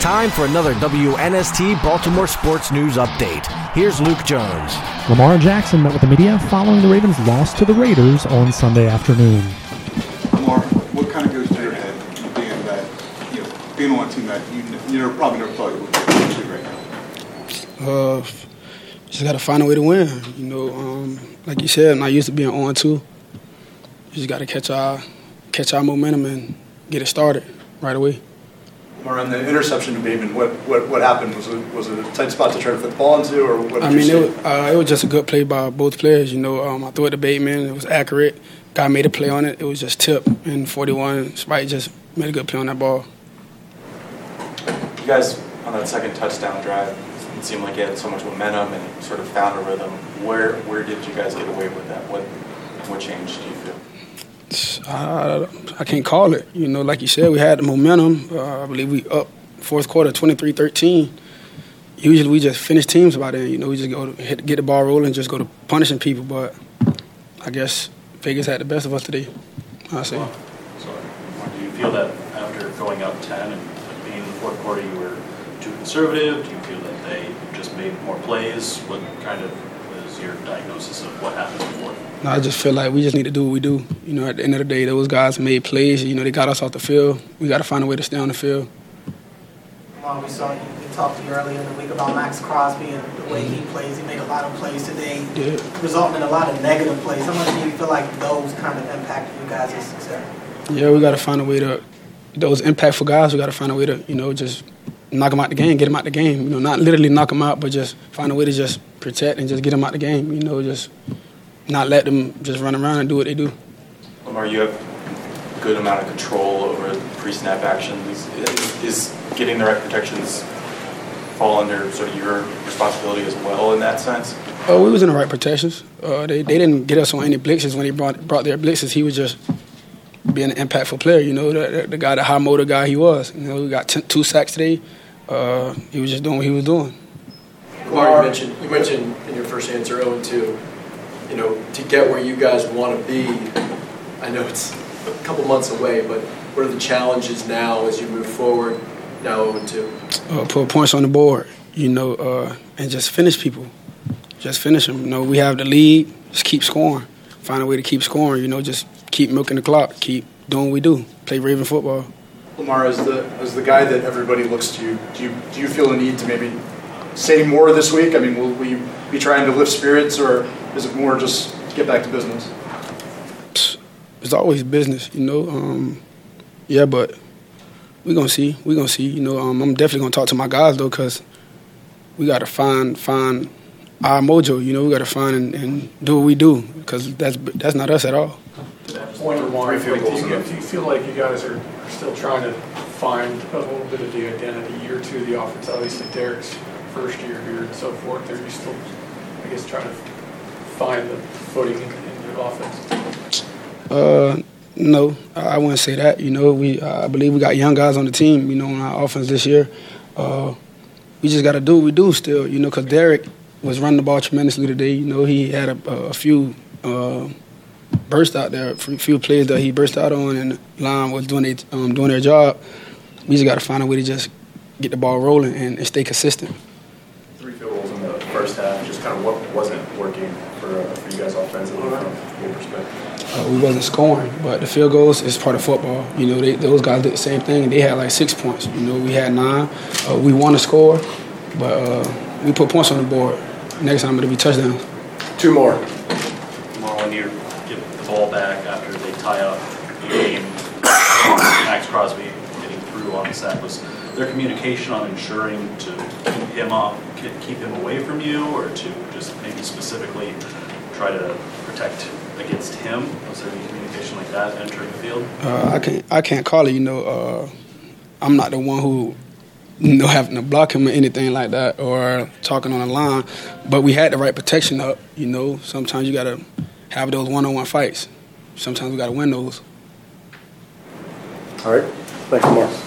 time for another WNST Baltimore Sports News Update. Here's Luke Jones. Lamar Jackson met with the media following the Ravens' loss to the Raiders on Sunday afternoon. Lamar, what kind of goes through your head being on a team that you probably never thought you would get to right now? Just got to find a way to win. Like you said, I'm not used to being on 2. You just got to catch our momentum and get it started right away. On the interception to Bateman, what happened? Was it a tight spot to try to fit the ball into, or what? It was just a good play by both players. I threw it to Bateman. It was accurate. Guy made a play on it. It was just tipped, and 41 Spike just made a good play on that ball. You guys on that second touchdown drive, it seemed like you had so much momentum and sort of found a rhythm. Where did you guys get away with that? What changed, do you feel? I can't call it. Like you said, we had the momentum. I believe we up fourth quarter, 23-13. Usually we just finish teams by then. We just go to get the ball rolling, just go to punishing people. But I guess Vegas had the best of us today, I say. So do you feel that after going up 10 and being in the fourth quarter, you were too conservative? Do you feel that they just made more plays? What kind of is your diagnosis of what happens before? No, I just feel like we just need to do what we do. At the end of the day, those guys made plays. They got us off the field. We got to find a way to stay on the field. Well, we saw you talked to you earlier in the week about Max Crosby and the way he plays. He made a lot of plays today, resulting in a lot of negative plays. How much do you feel like those kind of impacted you guys' success? Yeah, we got to find a way to those impactful guys. We got to find a way to just knock them out the game, get them out the game. Not literally knock them out, but just find a way to just protect and just get them out the game. Just not let them just run around and do what they do. Lamar, you have a good amount of control over pre-snap actions. Is getting the right protections fall under sort of your responsibility as well in that sense? Oh, we was in the right protections. They didn't get us on any blitzes. When they brought their blitzes, he was just being an impactful player. The guy, the high motor guy he was. We got 2 sacks today. He was just doing what he was doing. Lamar, you mentioned in your first answer 0-2. To get where you guys want to be, I know it's a couple months away, but what are the challenges now as you move forward, now 0-2? Put points on the board, and just finish people. Just finish them. We have the lead. Just keep scoring. Find a way to keep scoring, just keep milking the clock. Keep doing what we do. Play Raven football. Lamar, as the guy that everybody looks to, do you feel the need to maybe say more this week? I mean, will we be trying to lift spirits, or is it more just get back to business? It's always business, Yeah, but we're going to see. I'm definitely going to talk to my guys, though, because we got to find our mojo. We got to find and do what we do, because that's not us at all. To that point, Lamar, do you feel like you guys are still trying to find a little bit of the identity year 2 of the offense? Obviously, Derek's first year here and so forth. Are you still, trying to find the footing in your offense? No, I wouldn't say that. I believe we got young guys on the team, on our offense this year. We just got to do what we do still, because Derek was running the ball tremendously today. He had a few bursts out there, a few plays that he burst out on, and the line was doing their job. We just got to find a way to just get the ball rolling and stay consistent. 3 field goals in the first half, just kind of what wasn't working for you guys offensively from your perspective? We wasn't scoring, but the field goals is part of football. Those guys did the same thing. They had like 6 points. We had 9. We want to score, but we put points on the board. Next time it'll be touchdowns. 2 more. Tomorrow when you get the ball back after they tie up the game, Max Crosby getting through on the sack, was there communication on ensuring to keep him away from you, or to just maybe specifically try to protect against him? Was there any communication like that entering the field? I can't call it. I'm not the one who having to block him or anything like that, or talking on the line. But we had the right protection up. Sometimes you got to have those one-on-one fights. Sometimes we got to win those. All right. Thank you, Mark.